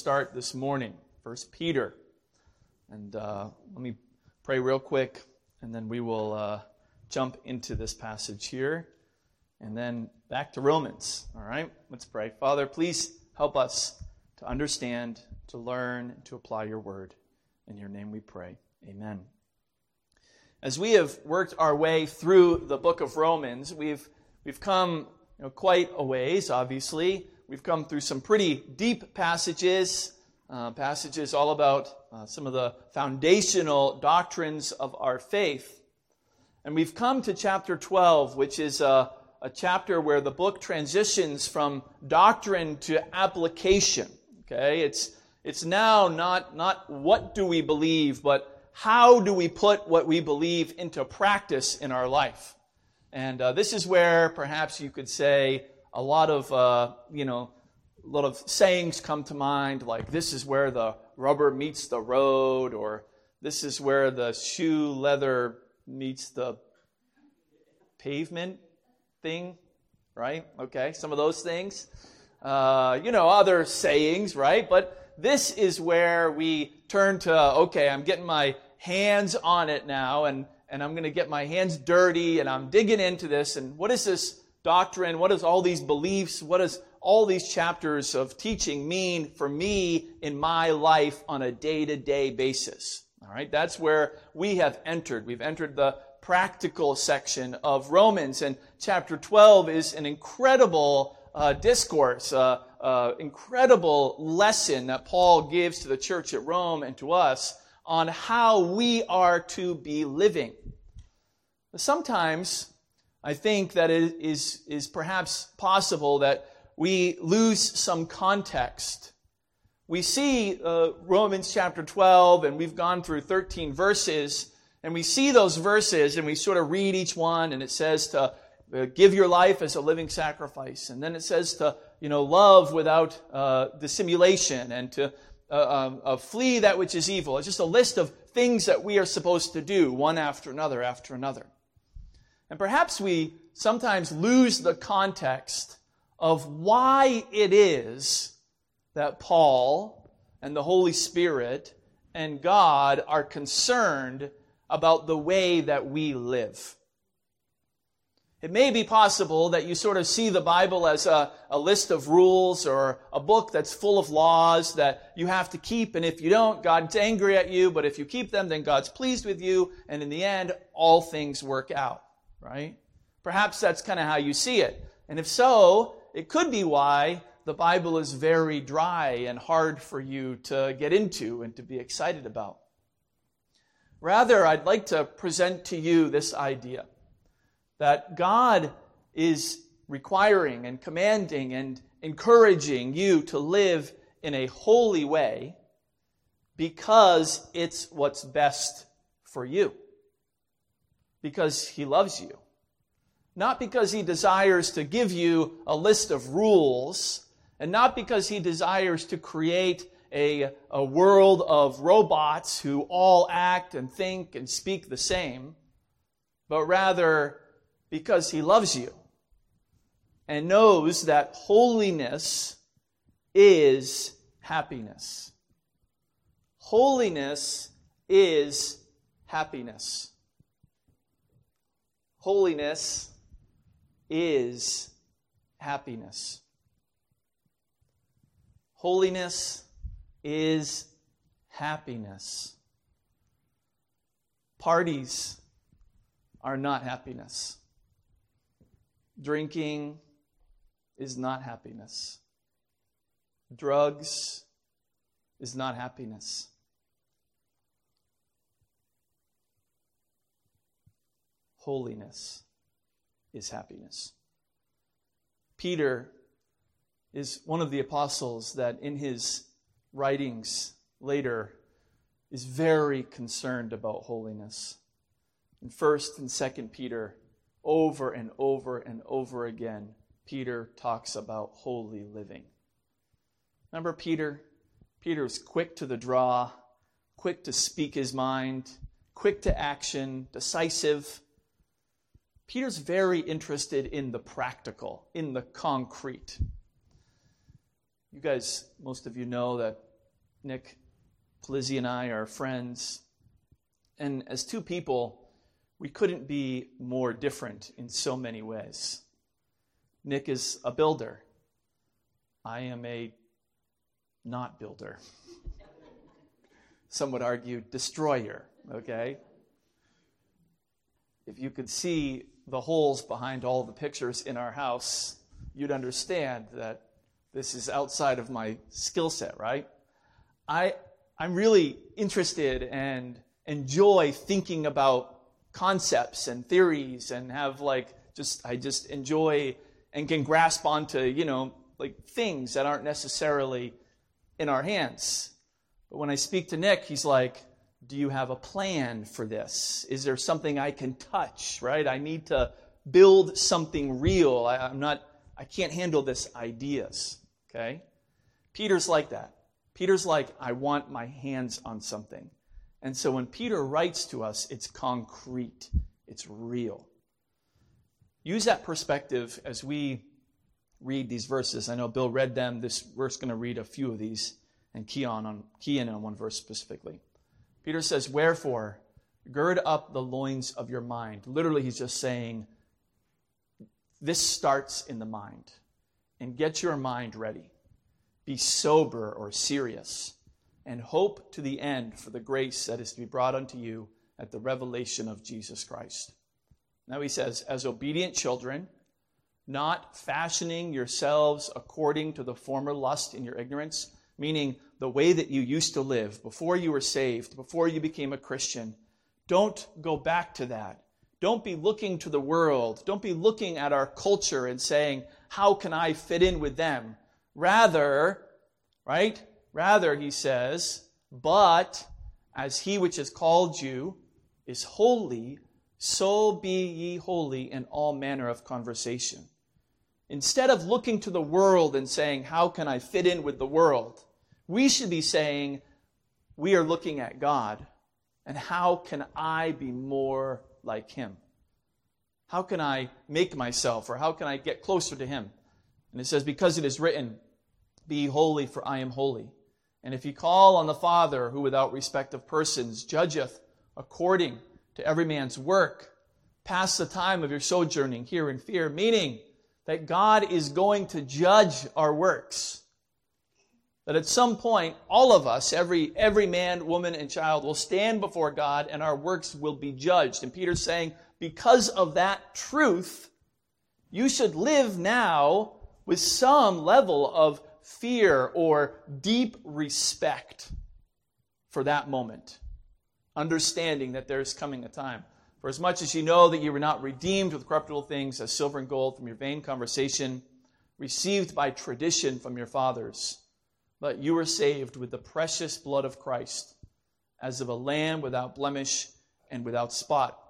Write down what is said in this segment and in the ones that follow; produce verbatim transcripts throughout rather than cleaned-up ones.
start this morning, First Peter. And uh, let me pray real quick, and then we will uh, jump into this passage here, and then back to Romans. All right, let's pray. Father, please help us to understand, to learn, and to apply your word. In your name we pray. Amen. As we have worked our way through the book of Romans, we've we've come you know, quite a ways, obviously. We've come through some pretty deep passages, uh, passages all about uh, some of the foundational doctrines of our faith. And we've come to chapter twelve, which is a, a chapter where the book transitions from doctrine to application. Okay, it's it's now not not what do we believe, but how do we put what we believe into practice in our life? And uh, this is where perhaps you could say a lot of, uh, you know, a lot of sayings come to mind, like this is where the rubber meets the road, or this is where the shoe leather meets the pavement thing, right? Okay, some of those things. Uh, you know, other sayings, right? But this is where we turn to, okay, I'm getting my hands on it now, and, and I'm going to get my hands dirty, and I'm digging into this, and what is this doctrine? What does all these beliefs, what does all these chapters of teaching mean for me in my life on a day-to-day basis? All right, that's where we have entered. We've entered the practical section of Romans, and chapter twelve is an incredible uh, discourse, uh, uh, incredible lesson that Paul gives to the church at Rome and to us on how we are to be living. Sometimes I think that it is, is perhaps possible that we lose some context. We see uh, Romans chapter twelve, and we've gone through thirteen verses, and we see those verses, and we sort of read each one, and it says to uh, give your life as a living sacrifice, and then it says to, you know, love without uh, dissimulation, and to Uh, um, uh, flee that which is evil. It's just a list of things that we are supposed to do, one after another after another. And perhaps we sometimes lose the context of why it is that Paul and the Holy Spirit and God are concerned about the way that we live. It may be possible that you sort of see the Bible as a, a list of rules or a book that's full of laws that you have to keep, and if you don't, God's angry at you, but if you keep them, then God's pleased with you, and in the end, all things work out, right? Perhaps that's kind of how you see it. And if so, it could be why the Bible is very dry and hard for you to get into and to be excited about. Rather, I'd like to present to you this idea that God is requiring and commanding and encouraging you to live in a holy way because it's what's best for you. Because He loves you. Not because He desires to give you a list of rules, and not because He desires to create a, a world of robots who all act and think and speak the same, but rather because He loves you and knows that holiness is happiness. Holiness is happiness. Holiness is happiness. Holiness is happiness. Parties are not happiness. Drinking is not happiness. Drugs is not happiness. Holiness is happiness. Peter is one of the apostles that in his writings later is very concerned about holiness. In First and Second Peter, over and over and over again, Peter talks about holy living. Remember Peter? Peter is quick to the draw, quick to speak his mind, quick to action, decisive. Peter's very interested in the practical, in the concrete. You guys, most of you know that Nick Palizzi and I are friends. And as two people, we couldn't be more different in so many ways. Nick is a builder. I am a not builder. Some would argue destroyer, okay? If you could see the holes behind all the pictures in our house, you'd understand that this is outside of my skill set, right? I, I'm really interested and enjoy thinking about concepts and theories and have like, just I just enjoy and can grasp onto, you know, like things that aren't necessarily in our hands. But when I speak to Nick, he's like, do you have a plan for this? Is there something I can touch, right? I need to build something real. I, I'm not, I can't handle this ideas, okay? Peter's like that. Peter's like, I want my hands on something. And so when Peter writes to us, it's concrete. It's real. Use that perspective as we read these verses. I know Bill read them. This, we're just going to read a few of these and key on, on key in on one verse specifically. Peter says, wherefore, gird up the loins of your mind. Literally, he's just saying, this starts in the mind. And get your mind ready. Be sober or serious. And hope to the end for the grace that is to be brought unto you at the revelation of Jesus Christ. Now he says, as obedient children, not fashioning yourselves according to the former lust in your ignorance, meaning the way that you used to live before you were saved, before you became a Christian. Don't go back to that. Don't be looking to the world. Don't be looking at our culture and saying, how can I fit in with them? Rather, right? Rather, he says, but as he which has called you is holy, so be ye holy in all manner of conversation. Instead of looking to the world and saying, how can I fit in with the world? We should be saying, we are looking at God, and how can I be more like Him? How can I make myself, or how can I get closer to Him? And it says, because it is written, be holy, for I am holy. And if ye call on the Father, who without respect of persons judgeth according to every man's work, pass the time of your sojourning here in fear, meaning that God is going to judge our works. That at some point, all of us, every, every man, woman, and child will stand before God and our works will be judged. And Peter's saying, because of that truth, you should live now with some level of fear or deep respect for that moment. Understanding that there is coming a time. For as much as you know that you were not redeemed with corruptible things as silver and gold from your vain conversation, received by tradition from your fathers, but you were saved with the precious blood of Christ, as of a lamb without blemish and without spot,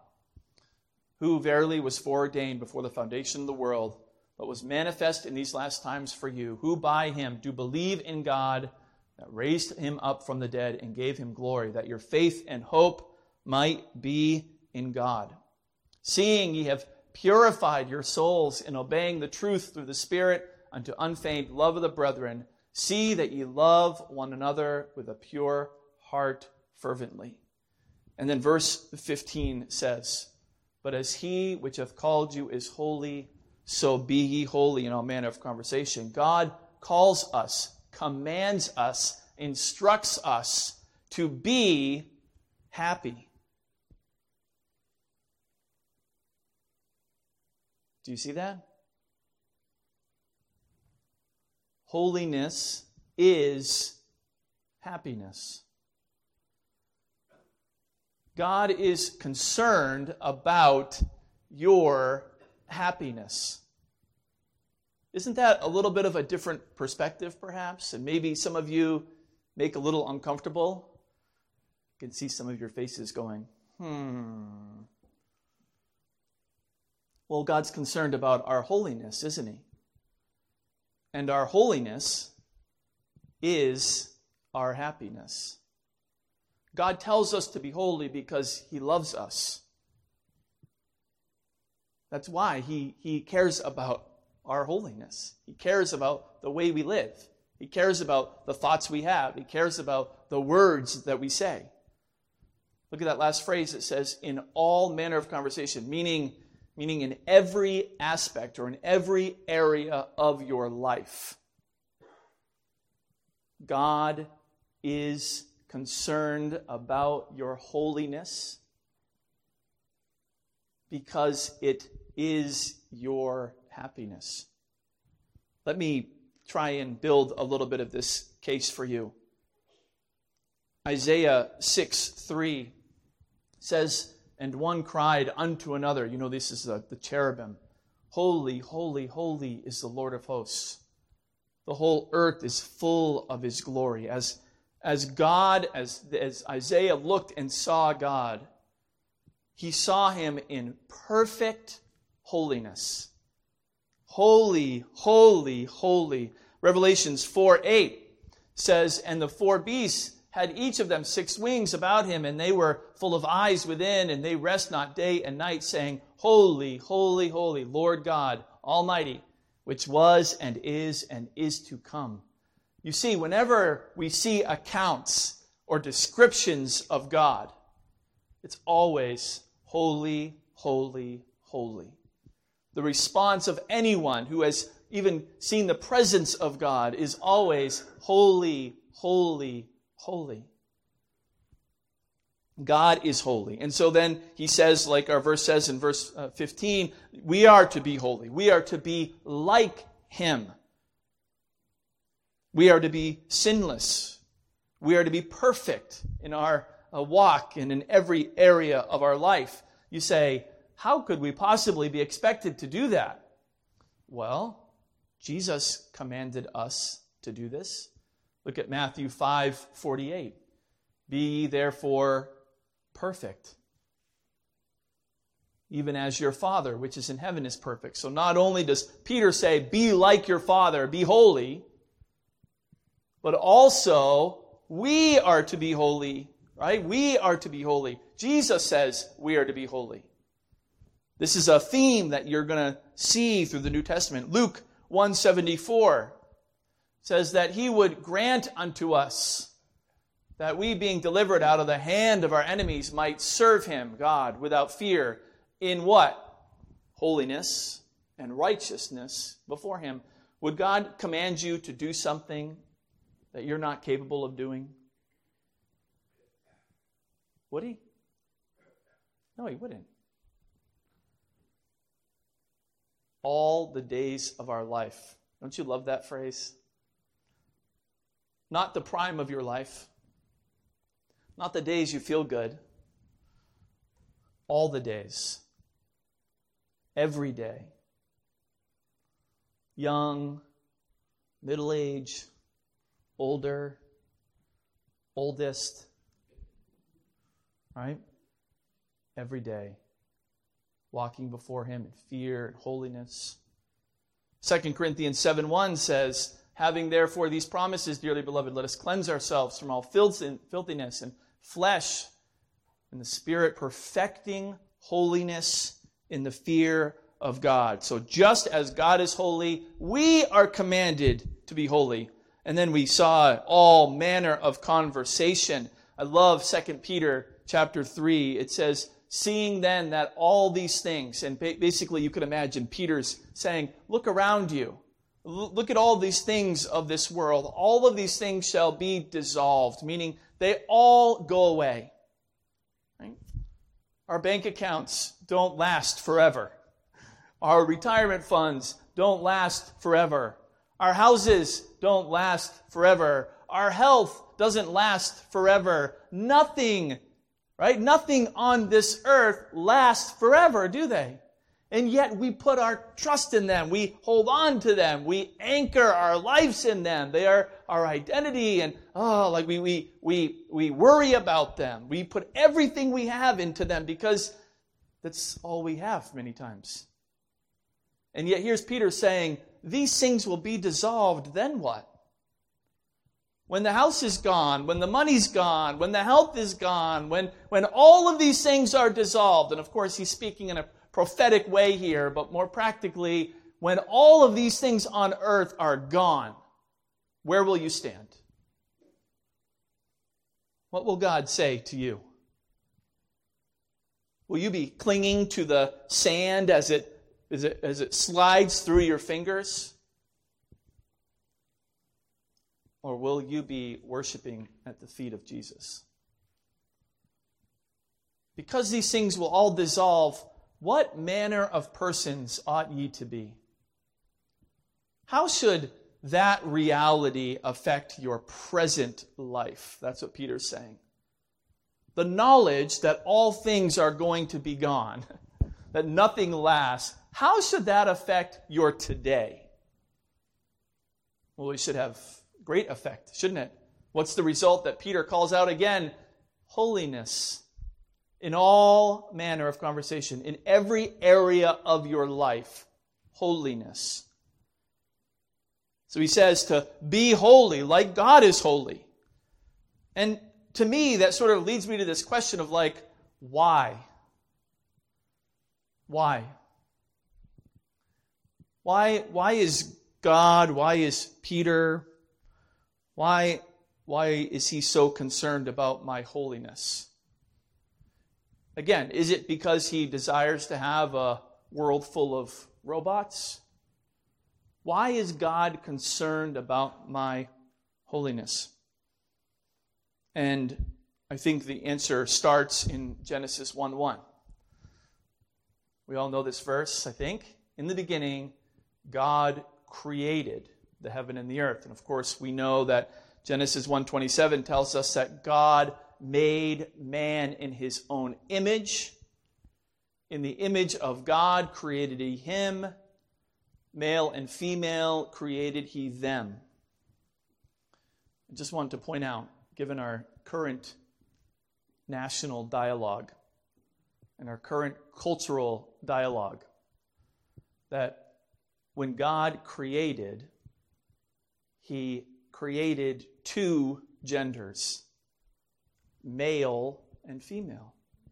who verily was foreordained before the foundation of the world, but was manifest in these last times for you, who by him do believe in God, that raised him up from the dead and gave him glory, that your faith and hope might be in God. Seeing ye have purified your souls in obeying the truth through the Spirit unto unfeigned love of the brethren, see that ye love one another with a pure heart fervently. And then verse fifteen says, but as he which hath called you is holy, so be ye holy in all manner of conversation. God calls us, commands us, instructs us to be happy. Do you see that? Holiness is happiness. God is concerned about your happiness. Isn't that a little bit of a different perspective, perhaps? And maybe some of you make a little uncomfortable. I can see some of your faces going, hmm. Well, God's concerned about our holiness, isn't He? And our holiness is our happiness. God tells us to be holy because He loves us. That's why He, he cares about our holiness. He cares about the way we live. He cares about the thoughts we have. He cares about the words that we say. Look at that last phrase. It says, in all manner of conversation, meaning, meaning in every aspect or in every area of your life. God is concerned about your holiness because it is your happiness. Let me try and build a little bit of this case for you. Isaiah six three says, and one cried unto another. You know, this is the, the cherubim. Holy, holy, holy is the Lord of hosts. The whole earth is full of his glory. As, as God, as, as Isaiah looked and saw God, he saw him in perfect holiness. Holy, holy, holy. Revelations four eight says, and the four beasts had each of them six wings about him, and they were full of eyes within, and they rest not day and night, saying, Holy, holy, holy, Lord God Almighty, which was and is and is to come. You see, whenever we see accounts or descriptions of God, it's always holy, holy, holy. The response of anyone who has even seen the presence of God is always holy, holy, holy. God is holy. And so then he says, like our verse says in verse fifteen, we are to be holy. We are to be like him. We are to be sinless. We are to be perfect in our walk and in every area of our life. You say, how could we possibly be expected to do that? Well, Jesus commanded us to do this. Look at Matthew five forty-eight. Be ye therefore perfect, even as your Father which is in heaven is perfect. So not only does Peter say, be like your Father, be holy, but also we are to be holy, right? We are to be holy. Jesus says we are to be holy. This is a theme that you're going to see through the New Testament. Luke one seventy-four says that he would grant unto us that we, being delivered out of the hand of our enemies, might serve him, God, without fear, in what? Holiness and righteousness before him. Would God command you to do something that you're not capable of doing? Would he? No, he wouldn't. All the days of our life. Don't you love that phrase? Not the prime of your life. Not the days you feel good. All the days. Every day. Young, middle age, older, oldest. Right? Every day. Walking before him in fear and holiness. Second Corinthians seven one says, having therefore these promises, dearly beloved, let us cleanse ourselves from all filthiness and flesh and the spirit, perfecting holiness in the fear of God. So just as God is holy, we are commanded to be holy. And then we saw all manner of conversation. I love Second Peter chapter three. It says, seeing then that all these things, and basically you could imagine Peter's saying, look around you. Look at all these things of this world. All of these things shall be dissolved, meaning they all go away. Right? Our bank accounts don't last forever. Our retirement funds don't last forever. Our houses don't last forever. Our health doesn't last forever. Nothing Right? Nothing on this earth lasts forever, do they? And yet we put our trust in them. We hold on to them. We anchor our lives in them. They are our identity, and oh, like we we we we worry about them. We put everything we have into them because that's all we have many times. And yet here's Peter saying, these things will be dissolved, then what? When the house is gone, when the money's gone, when the health is gone, when, when all of these things are dissolved, and of course he's speaking in a prophetic way here, but more practically, when all of these things on earth are gone, where will you stand? What will God say to you? Will you be clinging to the sand as it, as it, as it slides through your fingers? Or will you be worshiping at the feet of Jesus? Because these things will all dissolve, what manner of persons ought ye to be? How should that reality affect your present life? That's what Peter's saying. The knowledge that all things are going to be gone, that nothing lasts, how should that affect your today? Well, it should have great effect, shouldn't it? What's the result that Peter calls out again? Holiness. In all manner of conversation, in every area of your life, holiness. So he says to be holy like God is holy. And to me, that sort of leads me to this question of like, why? Why? Why, why is God, why is Peter, why, why is he so concerned about my holiness? Again, is it because he desires to have a world full of robots? Why is God concerned about my holiness? And I think the answer starts in Genesis one one. We all know this verse, I think. In the beginning, God created the heaven and the earth. And of course, we know that Genesis one twenty-seven tells us that God made man in his own image. In the image of God created he him. Male and female created he them. I just want to point out, given our current national dialogue and our current cultural dialogue, that when God created, he created two genders, male and female.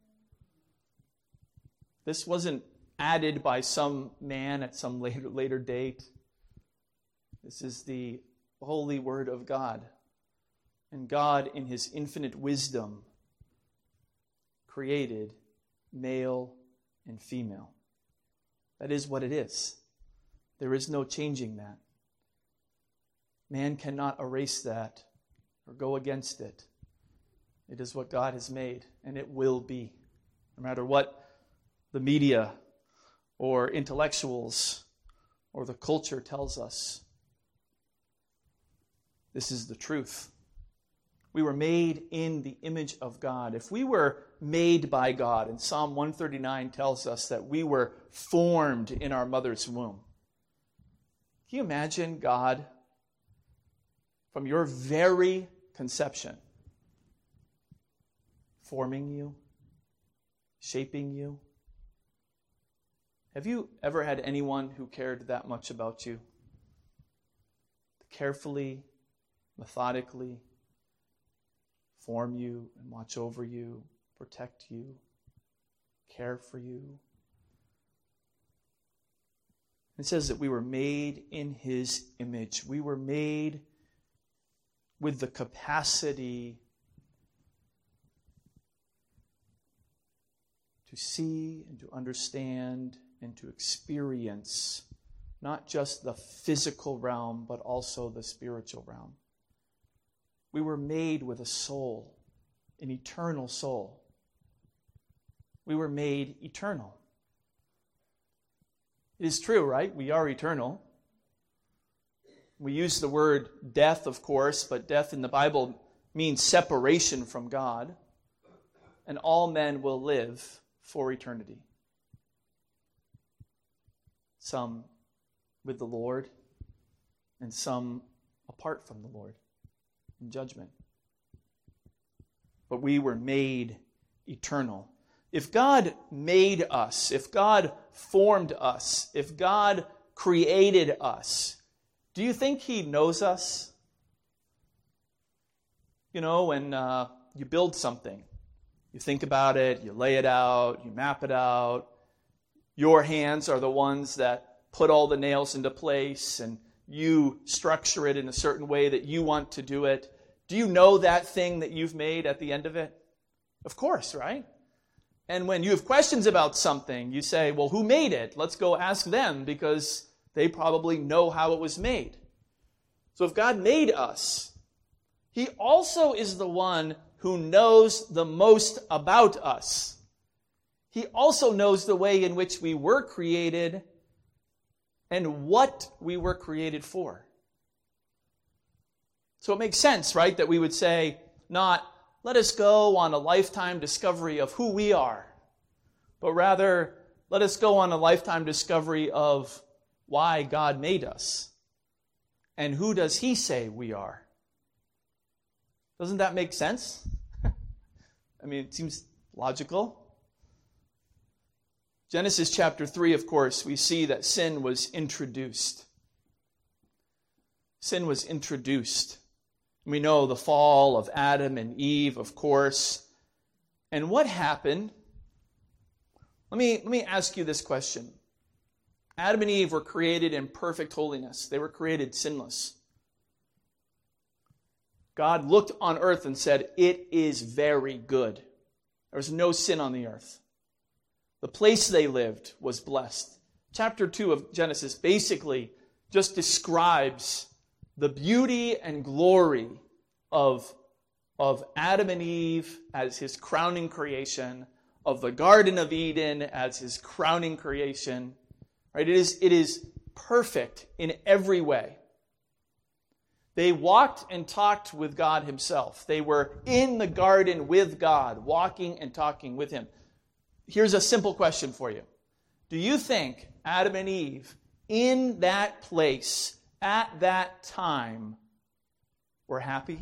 This wasn't added by some man at some later, later date. This is the holy word of God. And God, in his infinite wisdom, created male and female. That is what it is. There is no changing that. Man cannot erase that or go against it. It is what God has made, and it will be. No matter what the media or intellectuals or the culture tells us, this is the truth. We were made in the image of God. If we were made by God, and Psalm one thirty-nine tells us that we were formed in our mother's womb. Can you imagine God, from your very conception, forming you, shaping you? Have you ever had anyone who cared that much about you? Carefully, methodically form you and watch over you, protect you, care for you. It says that we were made in his image. We were made with the capacity to see and to understand and to experience not just the physical realm, but also the spiritual realm. We were made with a soul, an eternal soul. We were made eternal. It is true, right? We are eternal. We use the word death, of course, but death in the Bible means separation from God. And all men will live for eternity. Some with the Lord, and some apart from the Lord in judgment. But we were made eternal. If God made us, if God formed us, if God created us, do you think he knows us? You know, when uh, you build something, you think about it, you lay it out, you map it out. Your hands are the ones that put all the nails into place and you structure it in a certain way that you want to do it. Do you know that thing that you've made at the end of it? Of course, right? And when you have questions about something, you say, well, who made it? Let's go ask them because they probably know how it was made. So if God made us, He also is the one who knows the most about us. He also knows the way in which we were created and what we were created for. So it makes sense, right, that we would say, not, let us go on a lifetime discovery of who we are, but rather, let us go on a lifetime discovery of why God made us. And who does He say we are? Doesn't that make sense? I mean, it seems logical. Genesis chapter three, of course, we see that sin was introduced. Sin was introduced. We know the fall of Adam and Eve, of course. And what happened? Let me, let me ask you this question. Adam and Eve were created in perfect holiness. They were created sinless. God looked on earth and said, it is very good. There was no sin on the earth. The place they lived was blessed. Chapter two of Genesis basically just describes the beauty and glory of, of Adam and Eve as His crowning creation, of the Garden of Eden as His crowning creation. Right? It is, it is perfect in every way. They walked and talked with God Himself. They were in the garden with God, walking and talking with Him. Here's a simple question for you. Do you think Adam and Eve, in that place, at that time, were happy?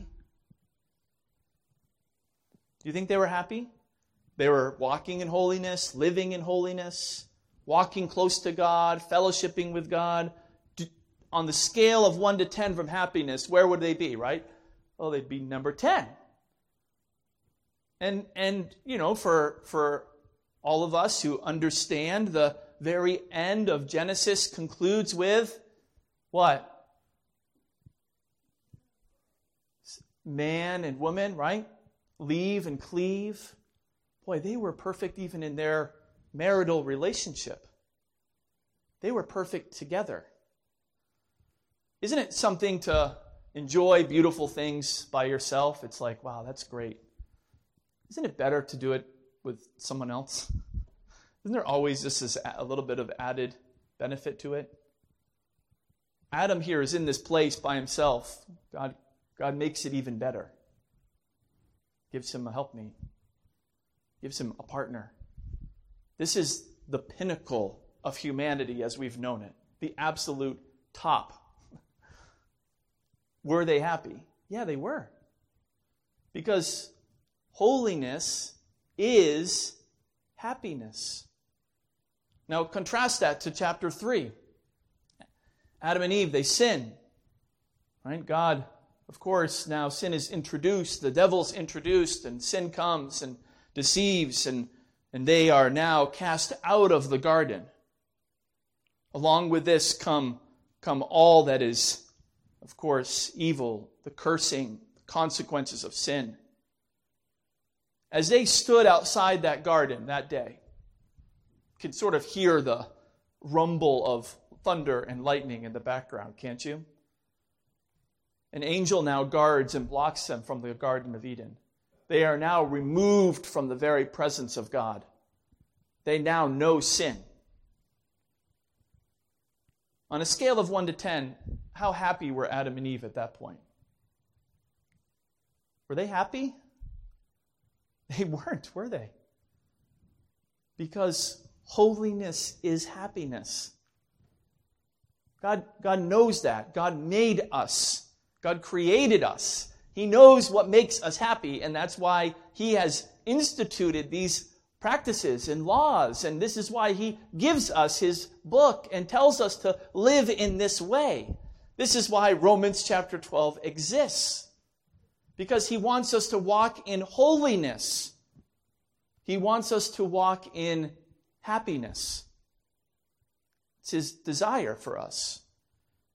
Do you think they were happy? They were walking in holiness, living in holiness, walking close to God, fellowshipping with God. On the scale of one to ten from happiness, where would they be, right? Oh, they'd be number ten. And, and you know, for, for all of us who understand, the very end of Genesis concludes with what? Man and woman, right? Leave and cleave. Boy, they were perfect even in their marital relationship. They were perfect together. Isn't it something to enjoy beautiful things by yourself? It's like, wow, that's great. Isn't it better to do it with someone else? Isn't there always just this a little bit of added benefit to it? Adam here is in this place by himself. God, God makes it even better. Gives him a helpmeet. Gives him a partner. This is the pinnacle of humanity as we've known it. The absolute top. Were they happy? Yeah, they were. Because holiness is happiness. Now contrast that to chapter three. Adam and Eve, they sin. Right? God, of course, now sin is introduced. The devil's introduced and sin comes and deceives and, and they are now cast out of the garden. Along with this come, come all that is, of course, evil, the cursing, the consequences of sin. As they stood outside that garden that day, you can sort of hear the rumble of thunder and lightning in the background, can't you? An angel now guards and blocks them from the Garden of Eden. They are now removed from the very presence of God. They now know sin. On a scale of one to ten, how happy were Adam and Eve at that point? Were they happy? They weren't, were they? Because holiness is happiness. God, God knows that. God made us. God created us. He knows what makes us happy, and that's why He has instituted these practices and laws, and this is why He gives us His book and tells us to live in this way. This is why Romans chapter twelve exists, because He wants us to walk in holiness. He wants us to walk in happiness. It's His desire for us.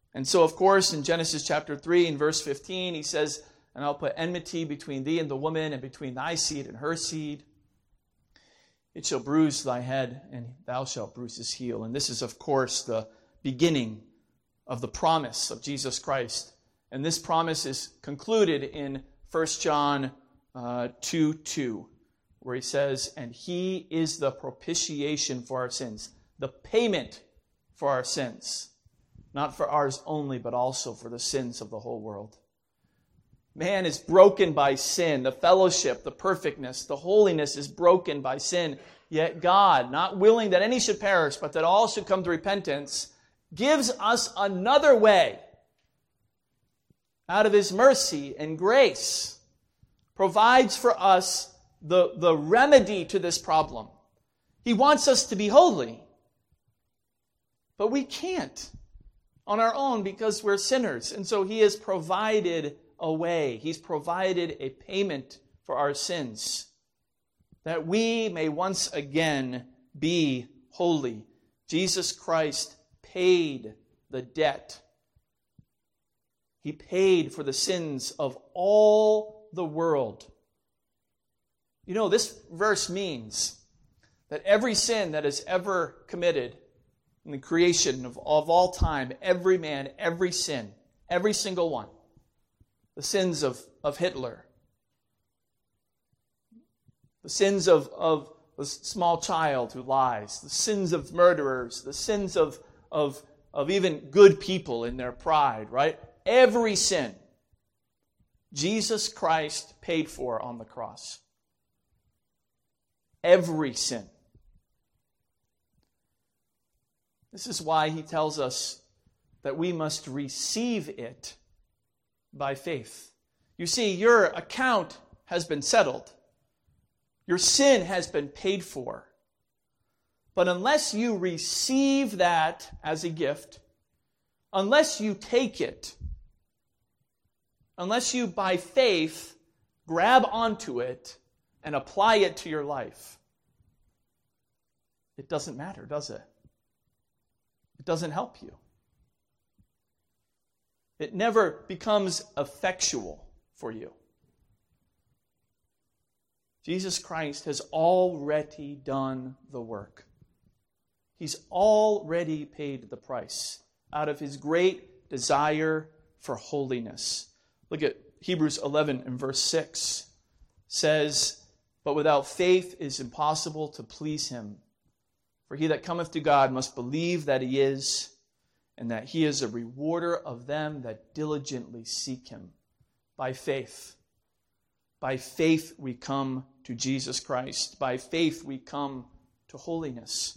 And so, of course, in Genesis chapter three and verse fifteen, he says, and I'll put enmity between thee and the woman, and between thy seed and her seed. It shall bruise thy head, and thou shalt bruise his heel. And this is, of course, the beginning of the promise of Jesus Christ. And this promise is concluded in First John uh, two two, where he says, and he is the propitiation for our sins, the payment for our sins, not for ours only, but also for the sins of the whole world. Man is broken by sin. The fellowship, the perfectness, the holiness is broken by sin. Yet God, not willing that any should perish, but that all should come to repentance, gives us another way out of his mercy and grace, provides for us the, the remedy to this problem. He wants us to be holy, but we can't on our own because we're sinners. And so he has provided a way. He's provided a payment for our sins, that we may once again be holy. Jesus Christ paid the debt. He paid for the sins of all the world. You know, this verse means that every sin that is ever committed in the creation of, of all time, every man, every sin, every single one, the sins of, of Hitler, the sins of, of a small child who lies, the sins of murderers, the sins of, of, of even good people in their pride, right? Every sin, Jesus Christ paid for on the cross. Every sin. This is why he tells us that we must receive it by faith. You see, your account has been settled. Your sin has been paid for. But unless you receive that as a gift, unless you take it, unless you by faith grab onto it and apply it to your life, it doesn't matter, does it? It doesn't help you. It never becomes effectual for you. Jesus Christ has already done the work. He's already paid the price out of his great desire for holiness. Look at Hebrews eleven and verse six. Says, but without faith it is impossible to please him. For he that cometh to God must believe that he is, and that he is a rewarder of them that diligently seek him. By faith. By faith we come to Jesus Christ. By faith we come to holiness.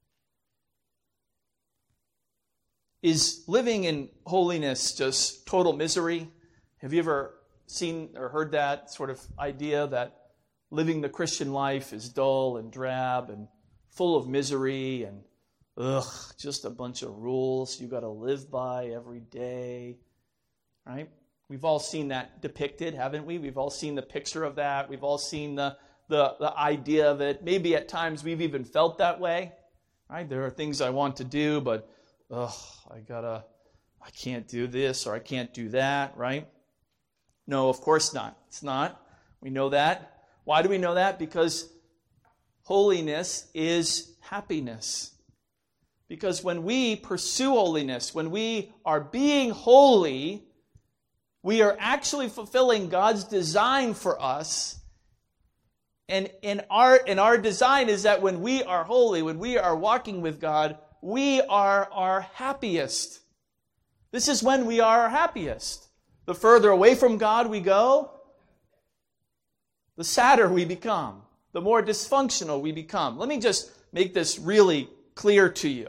Is living in holiness just total misery? Have you ever seen or heard that sort of idea that living the Christian life is dull and drab and full of misery and ugh, just a bunch of rules you got to live by every day, right? We've all seen that depicted, haven't we? We've all seen the picture of that. We've all seen the, the, the idea of it. Maybe at times we've even felt that way, right? There are things I want to do, but ugh, I gotta, I can't do this or I can't do that, right? No, of course not. It's not. We know that. Why do we know that? Because holiness is happiness. Because when we pursue holiness, when we are being holy, we are actually fulfilling God's design for us. And in our, in our design is that when we are holy, when we are walking with God, we are our happiest. This is when we are our happiest. The further away from God we go, the sadder we become, the more dysfunctional we become. Let me just make this really clear to you.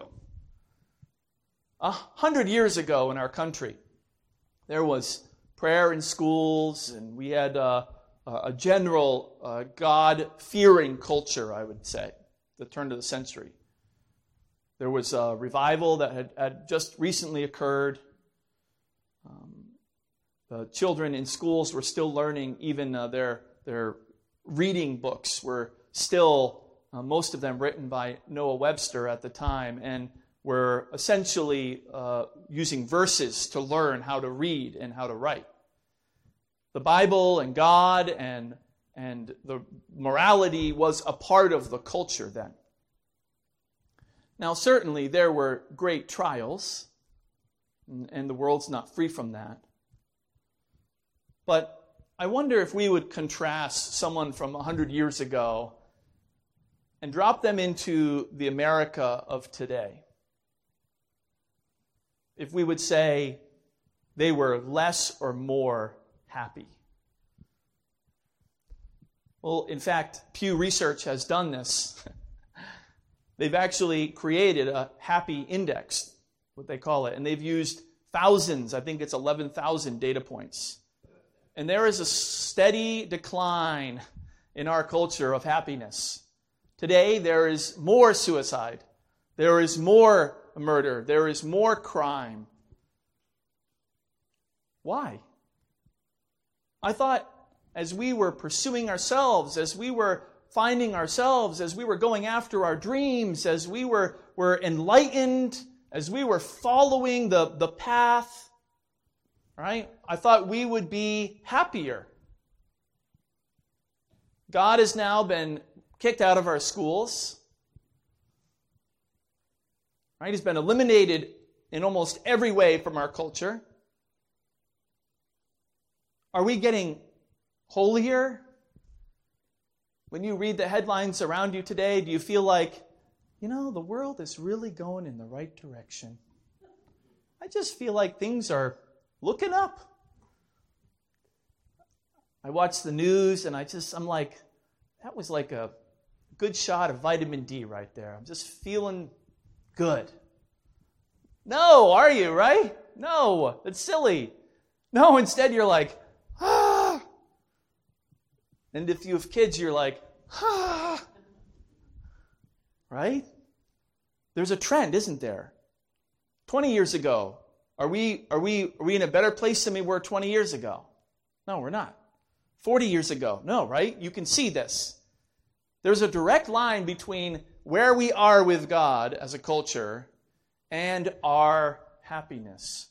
A hundred years ago in our country, there was prayer in schools, and we had a, a general uh, God-fearing culture, I would say, the turn of the century. There was a revival that had, had just recently occurred. Um, the children in schools were still learning, even uh, their, their reading books were still, uh, most of them written by Noah Webster at the time, and were essentially uh, using verses to learn how to read and how to write. The Bible and God and, and the morality was a part of the culture then. Now, certainly there were great trials, and, and the world's not free from that. But I wonder if we would contrast someone from one hundred years ago and drop them into the America of today. If we would say they were less or more happy. Well, in fact, Pew Research has done this. They've actually created a happy index, what they call it, and they've used thousands, I think it's eleven thousand data points. And there is a steady decline in our culture of happiness. Today, there is more suicide. There is more murder. There is more crime. Why? I thought as we were pursuing ourselves, as we were finding ourselves, as we were going after our dreams, as we were, were enlightened, as we were following the, the path, right? I thought we would be happier. God has now been kicked out of our schools. Right? He's been eliminated in almost every way from our culture. Are we getting holier? When you read the headlines around you today, do you feel like, you know, the world is really going in the right direction? I just feel like things are looking up. I watch the news and I just, I'm like, that was like a good shot of vitamin D right there. I'm just feeling good. No, are you, right? No, it's silly. No, instead you're like, ah. And if you have kids, you're like, ah. Right? There's a trend, isn't there? twenty years ago, are we, are we, are we in a better place than we were twenty years ago? No, we're not. forty years ago, no, right? You can see this. There's a direct line between where we are with God as a culture and our happiness.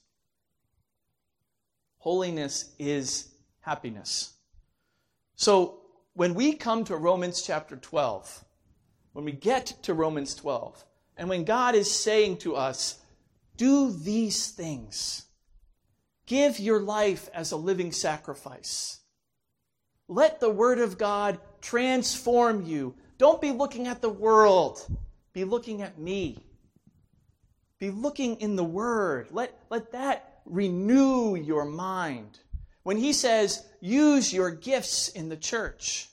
Holiness is happiness. So when we come to Romans chapter twelve, when we get to Romans twelve, and when God is saying to us, do these things, give your life as a living sacrifice. Let the Word of God transform you. Don't be looking at the world. Be looking at me. Be looking in the Word. Let, let that renew your mind. When he says, use your gifts in the church,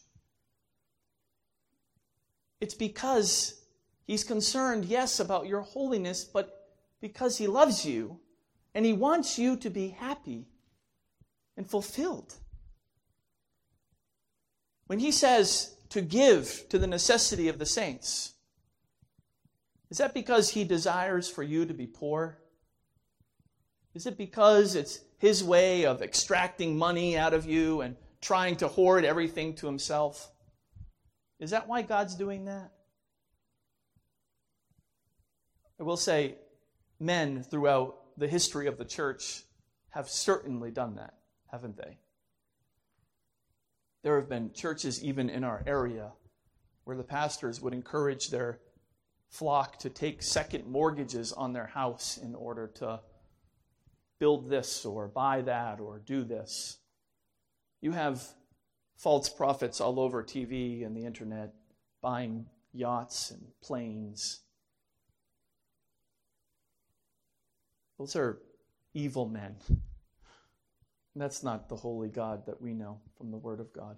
it's because he's concerned, yes, about your holiness, but because he loves you and he wants you to be happy and fulfilled. When he says to give to the necessity of the saints, is that because he desires for you to be poor? Is it because it's his way of extracting money out of you and trying to hoard everything to himself? Is that why God's doing that? I will say, men throughout the history of the church have certainly done that, haven't they? There have been churches even in our area where the pastors would encourage their flock to take second mortgages on their house in order to build this or buy that or do this. You have false prophets all over T V and the internet buying yachts and planes. Those are evil men. That's not the holy God that we know from the Word of God.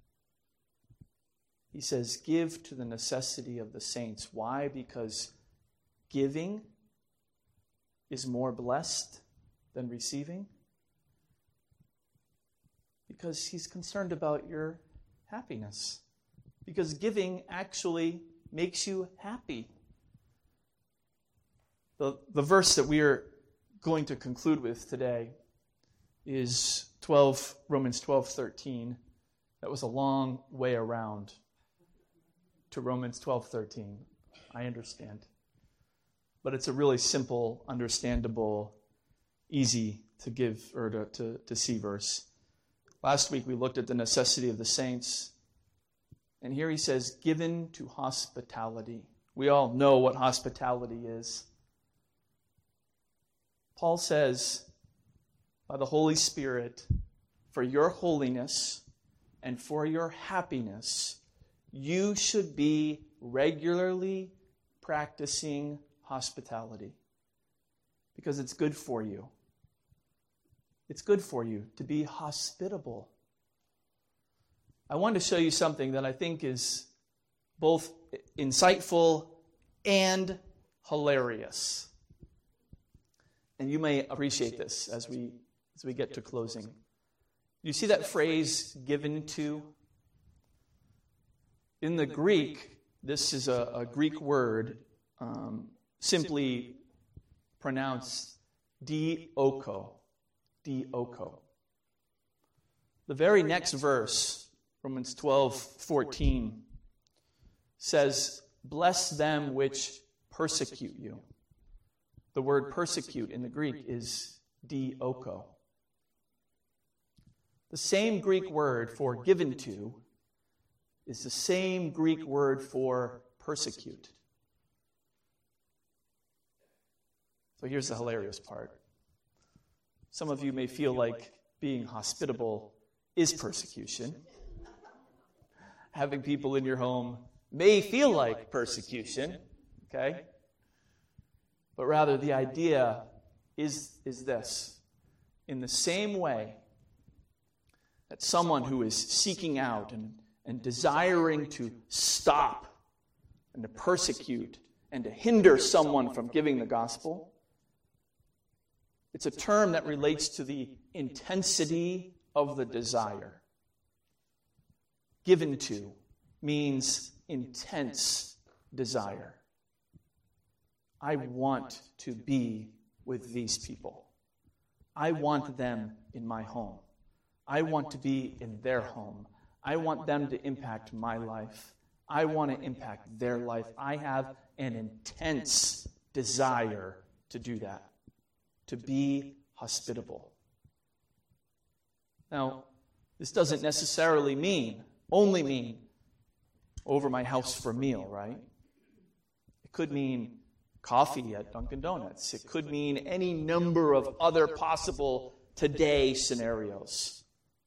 He says, give to the necessity of the saints. Why? Because giving is more blessed than receiving. Because he's concerned about your happiness. Because giving actually makes you happy. The, the verse that we are going to conclude with today is twelve Romans twelve thirteen. That was a long way around to Romans twelve thirteen. I understand. but it's a really simple, understandable, easy to give or to, to, to see verse. Last week we looked at the necessity of the saints. And here he says, given to hospitality. We all know what hospitality is. Paul says, by the Holy Spirit, for your holiness and for your happiness, you should be regularly practicing hospitality. Because it's good for you. It's good for you to be hospitable. I want to show you something that I think is both insightful and hilarious. And you may appreciate this as we as we get to closing. You see that phrase, given to? In the Greek, this is a, a Greek word um, simply pronounced dioko. Dioko. The very next verse, Romans twelve fourteen, says, bless them which persecute you. The word persecute in the Greek is dioko. The same Greek word for given to is the same Greek word for persecute. So here's the hilarious part. Some of you may feel like being hospitable is persecution. Having people in your home may feel like persecution, okay? But rather the idea is, is this. In the same way that someone who is seeking out and, and desiring to stop and to persecute and to hinder someone from giving the gospel, it's a term that relates to the intensity of the desire. Given to means intense desire. I want to be with these people. I want them in my home. I want to be in their home. I want them to impact my life. I want to impact their life. I have an intense desire to do that. To be hospitable. Now, this doesn't necessarily mean, only mean, over my house for a meal, right? It could mean coffee at Dunkin' Donuts. It could mean any number of other possible today scenarios.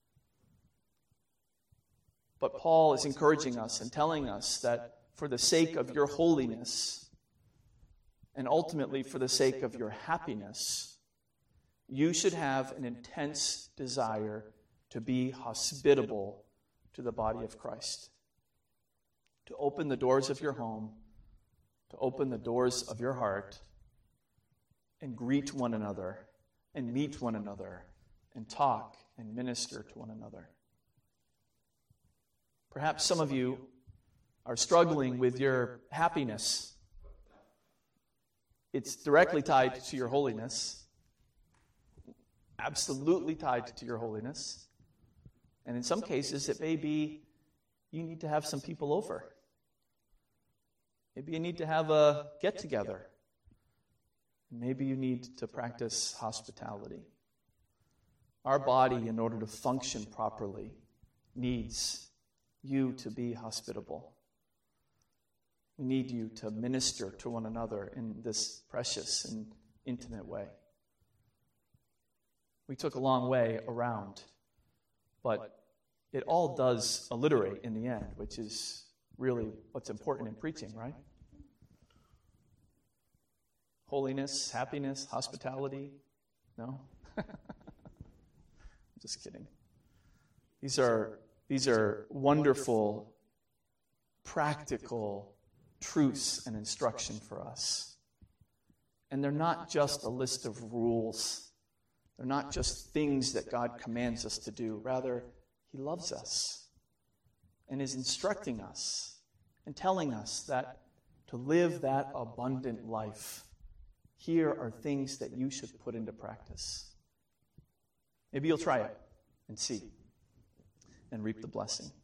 But Paul is encouraging us and telling us that for the sake of your holiness, and ultimately for the sake of your happiness, you should have an intense desire to be hospitable to the body of Christ. To open the doors of your home, to open the doors of your heart, and greet one another, and meet one another, and talk and minister to one another. Perhaps some of you are struggling with your happiness. It's directly tied to your holiness. Absolutely tied to your holiness. And in some cases, it may be you need to have some people over. Maybe you need to have a get-together. Maybe you need to practice hospitality. Our body, in order to function properly, needs you to be hospitable. We need you to minister to one another in this precious and intimate way. We took a long way around, but it all does alliterate in the end, which is really what's important in preaching, right? Holiness, happiness, hospitality. No? Just kidding. These are, these are wonderful, practical truths and instruction for us. And they're not just a list of rules. They're not just things that God commands us to do. Rather, He loves us and is instructing us and telling us that to live that abundant life, here are things that you should put into practice. Maybe you'll try it and see and reap the blessing.